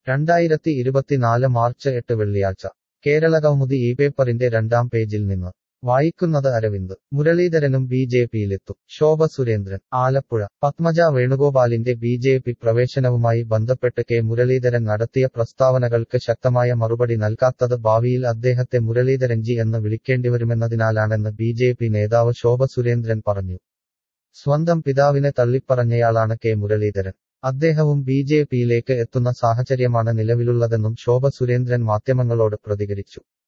2024 March 8 വെള്ളിയാഴ്ച കേരളകൗമുദി ഈ പേപ്പറിന്റെ 2-ാം പേജിൽ നിന്ന് വായിക്കുന്നത് അരവിന്ദ്. മുരളീധരനും ബി.ജെ.പിയിലെത്തും. ശോഭ സുരേന്ദ്രൻ, ആലപ്പുഴ. പത്മജ വേണുഗോപാലിന്റെ ബി.ജെ.പി പ്രവേശനവുമായി ബന്ധപ്പെട്ട് കെ. മുരളീധരൻ നടത്തിയ പ്രസ്താവനകൾക്ക് ശക്തമായ മറുപടി നൽകാത്തത് ഭാവിയിൽ അദ്ദേഹത്തെ മുരളീധരൻജി എന്ന് വിളിക്കേണ്ടിവരുമെന്നതിനാലാണെന്ന് ബി.ജെ.പി നേതാവ് ശോഭ സുരേന്ദ്രൻ പറഞ്ഞു. സ്വന്തം പിതാവിനെ തള്ളിപ്പറഞ്ഞയാളാണ് കെ. മുരളീധരൻ. അദ്ദേഹവും ബി.ജെ.പിയിലേക്ക് എത്തുന്ന സാഹചര്യമാണ് നിലവിലുള്ളതെന്നും ശോഭ സുരേന്ദ്രൻ മാധ്യമങ്ങളോട് പ്രതികരിച്ചു.